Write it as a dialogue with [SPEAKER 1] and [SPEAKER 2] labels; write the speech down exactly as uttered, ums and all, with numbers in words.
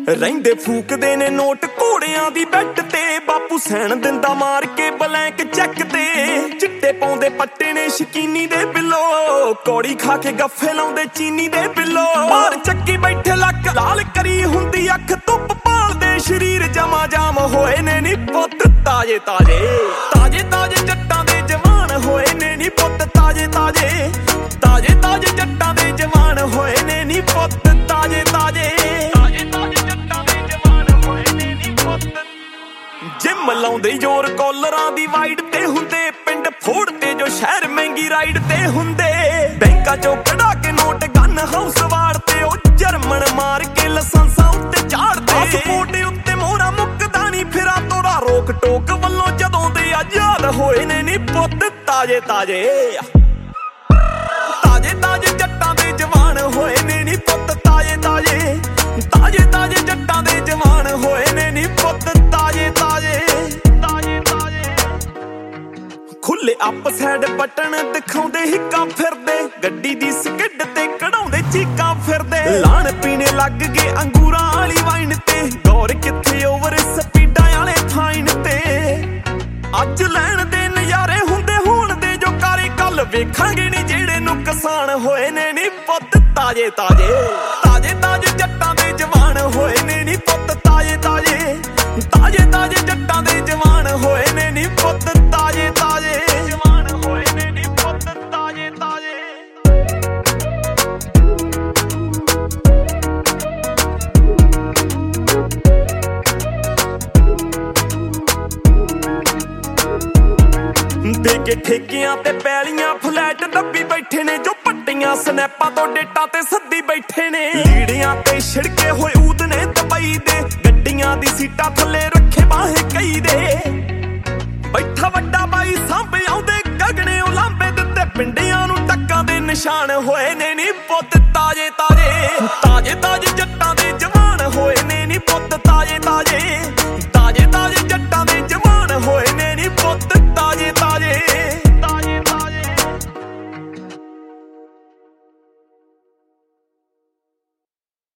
[SPEAKER 1] ਰਹਿੰਦੇ ਫੂਕਦੇ ਨੇ ਨੋਟ ਘੋੜਿਆਂ ਦੀ ਬੈੱਡ ਤੇ। ਬਾਪੂ ਸੈਣ ਦਿੰਦਾ ਮਾਰ ਕੇ ਬਲੈਂਕ ਚੈੱਕ ਤੇ। ਚਿੱਟੇ ਪਾਉਂਦੇ ਪੱਟੇ ਨੇ ਸ਼ਕੀਨੀ ਦੇ ਬਿੱਲੋ, ਕੌੜੀ ਖਾ ਕੇ ਗੱਫੇ ਲਾਉਂਦੇ ਚੀਨੀ ਦੇ ਬਿੱਲੋ। ਬਾਹਰ ਚੱਕੀ ਬੈਠੇ ਲੱਕ ਲਾਲ ਕਰੀ ਹੁੰਦੀ ਅੱਖ, ਧੁੱਪ ਭਾਲਦੇ ਸ਼ਰੀਰ ਜਮਾ ਜਾਮ ਹੋਏ ਨੇ ਨੀ ਪੁੱਤ ਤਾਜੇ ਤਾਜੇ। ਤਾਜੇ ਤਾਜੇ ਜੱਟਾਂ ਦੇ ਜਵਾਨ ਹੋਏ ਨੇ ਨੀ ਪੁੱਤ ਤਾਜੇ ਤਾਜੇ। ਤਾਜੇ ਤਾਜੇ ਜੱਟਾਂ ਦੇ ਜਵਾਨ ਹੋਏ ਨੇ ਨੀ ਪੁੱਤ ਤਾਜੇ ਤਾਜੇ। ਜਿਮ ਲਾਉਂਦੇ ਜ਼ੋਰ ਕਾਲਰਾਂ ਦੀ ਵਾਈਡ ਤੇ ਹੁੰਦੇ, ਪਿੰਡ ਫੋੜ ਤੇ ਜੋ ਸ਼ਹਿਰ ਮਹਿੰਗੀ ਰਾਈਡ ਤੇ ਹੁੰਦੇ। ਬੈਂਕਾਂ ਚੋਂ ਕਢਾ ਕੇ ਨੋਟ ਗਨ ਹਾਊਸ ਵਾੜ ਤੇ, ਉਹ ਜਰਮਨ ਮਾਰ ਕੇ ਲਾਇਸੈਂਸਾਂ ਉੱਤੇ ਝਾੜਦੇ। ਪਾਸਪੋਰਟ ਉੱਤੇ ਮੋਹਰਾ ਮੁੱਕਦਾ ਨੀ ਫਿਰਾਂ ਤੋਰਾ, ਰੋਕ ਟੋਕ ਵੱਲੋਂ ਜਦੋਂ ਦੇ ਆਜ਼ਾਦ ਹੋਏ ਨੇ ਨੀ ਪੁੱਤ ਤਾਜੇ ਤਾਜੇ। ਤਾਜੇ ਤਾਜੇ ਜੱਟਾਂ ਦੇ ਜਵਾਨ ਹੋਏ ਨੇ ਨੀ ਪੁੱਤ ਤਾਜੇ ਤਾਜੇ। ਤਾਜੇ ਤਾਜੇ ਜੱਟਾਂ ਦੇ ਜਵਾਨ ਹੋਏ ਨੇ ਨੀ ਪੁੱਤ ਤਾਜੇ ਤਾਜੇ ਤਾਜੇ ਤਾਜੇ। ਖੁੱਲੇ ਅਪ ਸਾਈਡ ਬਟਨ ਦਿਖਾਉਂਦੇ ਹਿੱਕਾਂ ਫਿਰਦੇ, ਗੱਡੀ ਦੀ ਸਕਿੱਡ ਤੇ ਕਢਾਉਂਦੇ ਚੀਕਾਂ ਫਿਰਦੇ। ਲਾਣ ਪੀਣੇ ਲੱਗ ਗਏ ਅੰਗੂਰਾਂ ਵਾਲੀ ਵਾਈਨ ਤੇ, ਗੌਰ ਕਿੱਥੇ ਓਵਰ ਸਪੀਡਾਂ ਵਾਲੇ ਫਾਈਨ ਤੇ। ਅੱਜ ਲੈਣ ਦੇ ਨਜ਼ਾਰੇ ਹੁੰਦੇ ਹੋਣ ਦੇ ਜੋ ਕਾਰੇ, ਕੱਲ ਵੇਖਾਂਗੇ ਨੀ ਜਿਹੜੇ ਨੁਕਸਾਨ ਹੋਏ ਨੇ ਨੀ ਪੁੱਤ ਤਾਜੇ ਤਾਜੇ। ਤਾਜੇ ਤਾਜੇ ਜੱਟਾਂ ਦੇ ਜਵਾਨ ਹੋਏ ਨੇ ਨੀ ਪੁੱਤ ਤਾਜੇ ਤਾਜੇ। ਤਾਜੇ ਤਾਜੇ ਜੱਟਾਂ ਦੇ ਜਵਾਨ ਹੋਏ ਨੇ ਨੀ ਪੁੱਤ ਤਾਜੇ ਤਾਜੇ। ਜਵਾਨ ਹੋਏ ਨੇ ਨੀ ਪੁੱਤ ਤਾਜੇ ਤਾਜੇ। ਦੇ ਕੇ ਠੇਕਿਆਂ ਤੇ ਪੈਲੀਆਂ ਫਲੈਟ ਦੱਬੀ ਬੈਠੇ ਨੇ, ਜੋ ਪੱਟੀਆਂ ਸਨੈਪਾਂ ਤੋਂ ਡੇਟਾਂ ਤੇ ਸੱਦੀ ਬੈਠੇ ਨੇ। ਲੀੜਿਆਂ ਤੇ ਛਿੜਕੇ ਹੋਏ ਊਦ ਨੇ ਦੁਬਈ ਦੇ, ਗੱਡੀਆਂ ਦੀ ਸੀਟਾਂ ਥੱਲੇ ਰੱਖੇ ਬਾਹੇ ਕਈ ਦੇ। ਬੈਠਾ ਵੱਡਾ